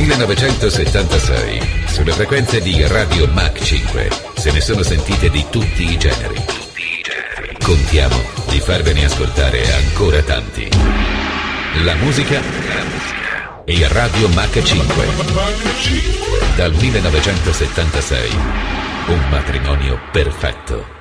1976, sulle frequenze di Radio Mach 5, se ne sono sentite di tutti i generi. Contiamo di farvene ascoltare ancora tanti. La musica e Radio Mach 5. Dal 1976, un matrimonio perfetto.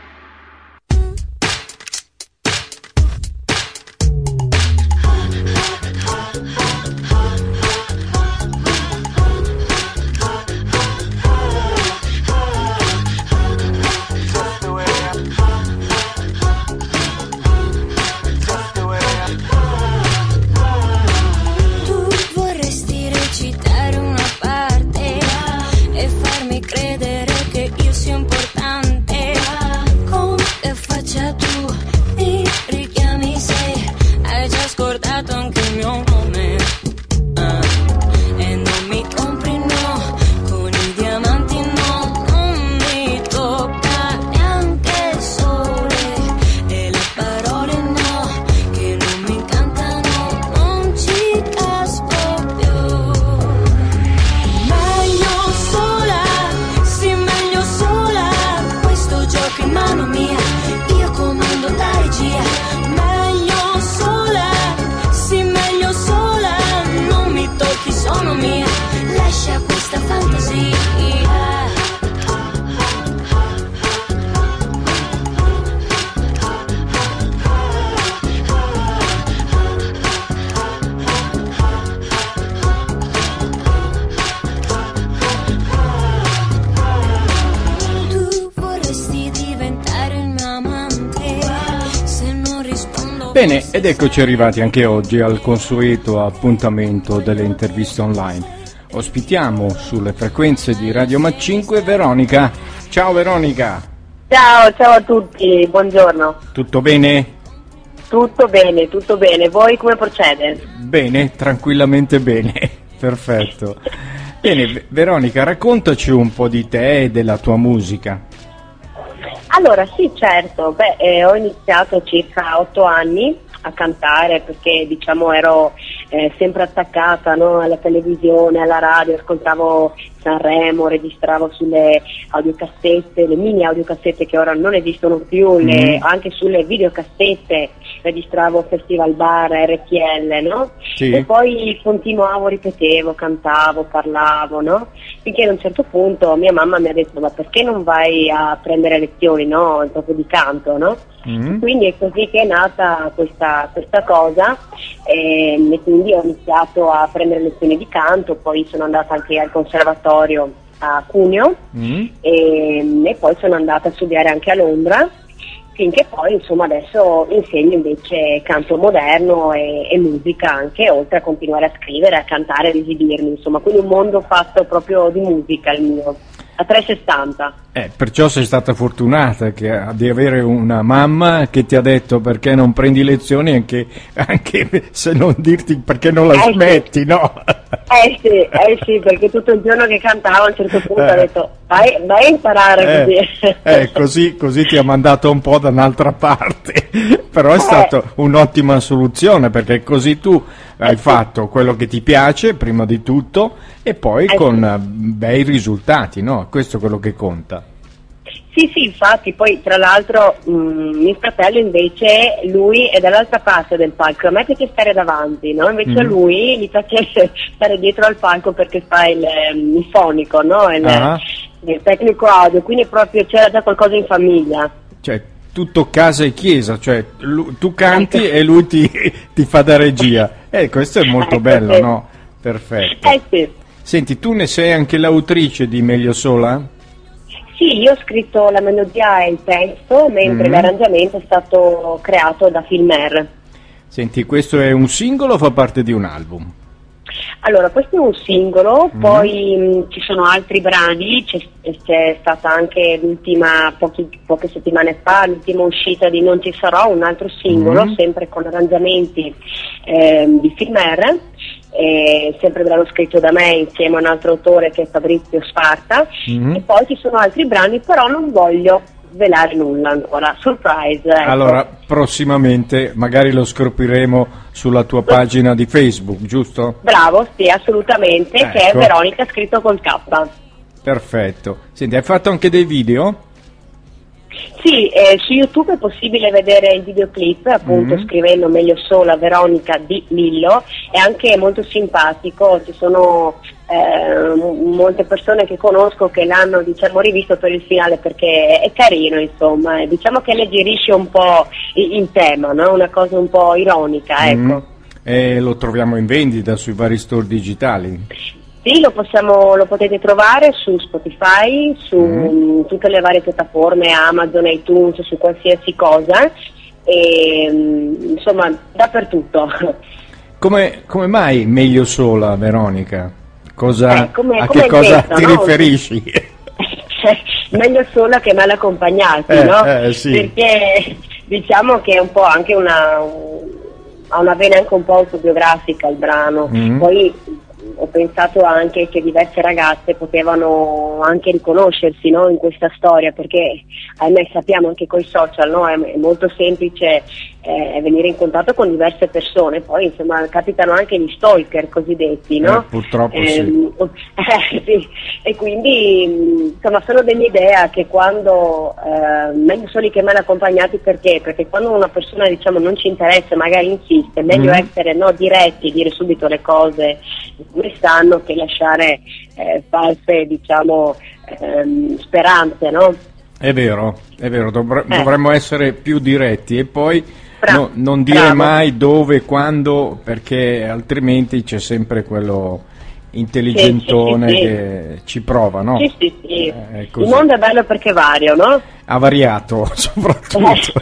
Bene, ed eccoci arrivati anche oggi al consueto appuntamento delle interviste online. Ospitiamo sulle frequenze di Radio Mach 5 Veronica. Ciao Veronica. Ciao a tutti, buongiorno. Tutto bene? Tutto bene. Voi come procede? Bene, tranquillamente bene. Perfetto. Bene, Veronica, raccontaci un po' di te e della tua musica. Allora, sì, certo, ho iniziato circa 8 anni a cantare perché diciamo ero sempre attaccata, no, alla televisione, alla radio, ascoltavo Sanremo, registravo sulle audiocassette, le mini audiocassette che ora non esistono più, anche sulle videocassette registravo Festival Bar, RTL, no? Sì. E poi continuavo, ripetevo, cantavo, parlavo, no? Finché ad un certo punto mia mamma mi ha detto: ma perché non vai a prendere lezioni, no? Proprio di canto, no? Quindi è così che è nata questa cosa e quindi ho iniziato a prendere lezioni di canto, poi sono andata anche al conservatorio a Cuneo e poi sono andata a studiare anche a Londra, finché poi insomma adesso insegno invece canto moderno e musica anche, oltre a continuare a scrivere, a cantare, ad esibirmi, insomma, quindi un mondo fatto proprio di musica il mio, a 360. Perciò sei stata fortunata di avere una mamma che ti ha detto perché non prendi lezioni, anche se non dirti perché non la smetti, sì. No? Sì, perché tutto il giorno che cantavo a un certo punto ha detto vai a imparare così ti ha mandato un po' da un'altra parte, però è stata un'ottima soluzione perché così tu hai fatto quello che ti piace prima di tutto e poi con bei risultati, no? Questo è quello che conta. Sì, infatti, poi tra l'altro mio fratello invece, lui è dall'altra parte del palco, a me piace stare davanti, no? Invece a lui gli piace stare dietro al palco perché fa il fonico, no? Il tecnico audio, quindi proprio c'era già qualcosa in famiglia. Cioè, tutto casa e chiesa, cioè tu canti e lui ti fa da regia. Questo è molto bello, sì. No? Perfetto. Sì. Senti, tu ne sei anche l'autrice di Meglio Sola? Sì, io ho scritto la melodia e il testo, mentre l'arrangiamento è stato creato da Filmer. Senti, questo è un singolo o fa parte di un album? Allora, questo è un singolo, poi ci sono altri brani, c'è stata anche l'ultima, poche settimane fa, l'ultima uscita di Non ci sarò, un altro singolo, sempre con arrangiamenti di Filmer, sempre brano scritto da me insieme a un altro autore che è Fabrizio Sparta, e poi ci sono altri brani, però non voglio svelare nulla ancora, surprise. Ecco. Allora, prossimamente magari lo scopriremo sulla tua pagina di Facebook, giusto? Bravo, sì, assolutamente, Ecco. che è Veronica scritto col K. Perfetto. Senti, hai fatto anche dei video? Sì, su YouTube è possibile vedere il videoclip, appunto scrivendo Meglio sola Veronica di Lillo, è anche molto simpatico, ci sono molte persone che conosco che l'hanno diciamo rivisto per il finale perché è carino, insomma, e diciamo che alleggerisce un po' il tema, no? Una cosa un po' ironica, ecco. E lo troviamo in vendita sui vari store digitali? Sì, lo potete trovare su Spotify, su tutte le varie piattaforme, Amazon, iTunes, su qualsiasi cosa, e insomma dappertutto. Come mai Meglio sola, Veronica? A come che cosa detto, ti no? riferisci? Meglio sola che male accompagnati, no? Sì. Perché diciamo che è un po' anche ha una vena anche un po' autobiografica il brano, poi ho pensato anche che diverse ragazze potevano anche riconoscersi, no, in questa storia, perché ahimè sappiamo anche con i social, no, è molto semplice venire in contatto con diverse persone, poi insomma capitano anche gli stalker cosiddetti, no? Purtroppo sì. Sì. E quindi insomma sono dell'idea che quando meglio soli che male accompagnati, perché quando una persona diciamo non ci interessa, magari insiste, meglio essere diretti, dire subito le cose come stanno, che lasciare false diciamo speranze, no? È vero, dovremmo essere più diretti e poi non dire bravo. mai dove, quando, perché altrimenti c'è sempre quello intelligentone sì. che ci prova, no? Sì. Il mondo è bello perché è vario, no? Ha variato soprattutto.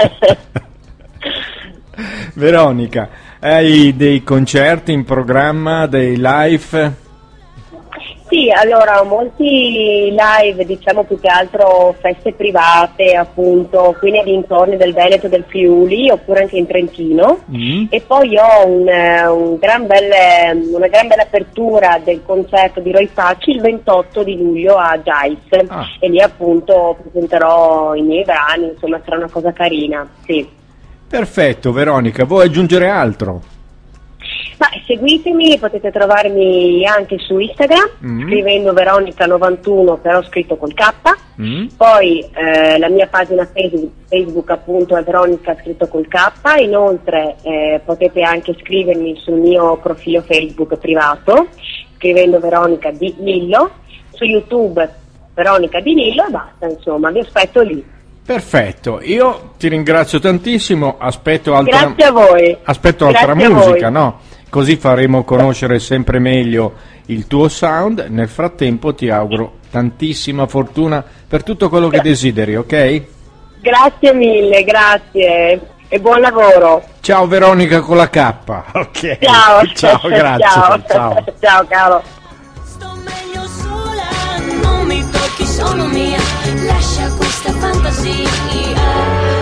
Veronica, hai dei concerti in programma, dei live? Sì, allora ho molti live, diciamo più che altro feste private, appunto, qui nei dintorni del Veneto e del Friuli, oppure anche in Trentino, e poi ho una gran bella apertura del concerto di Roy Facci il 28 di luglio a Giles, e lì appunto presenterò i miei brani, insomma sarà una cosa carina, sì. Perfetto, Veronica, vuoi aggiungere altro? Ma seguitemi, potete trovarmi anche su Instagram, scrivendo Veronica91, però scritto col K, poi la mia pagina Facebook appunto è Veronica scritto col K, inoltre potete anche scrivermi sul mio profilo Facebook privato, scrivendo Veronica di Lillo, su YouTube Veronica di Lillo e basta, insomma, vi aspetto lì. Perfetto, io ti ringrazio tantissimo, aspetto Grazie a voi. altra Grazie musica, no? Così faremo conoscere sempre meglio il tuo sound. Nel frattempo ti auguro tantissima fortuna per tutto quello che desideri, ok? Grazie mille, grazie e buon lavoro. Ciao Veronica con la K, ok? Ciao, grazie. Ciao. Ciao caro. Sto meglio sola, non mi tocchi, sono mia, lascia questa fantasia.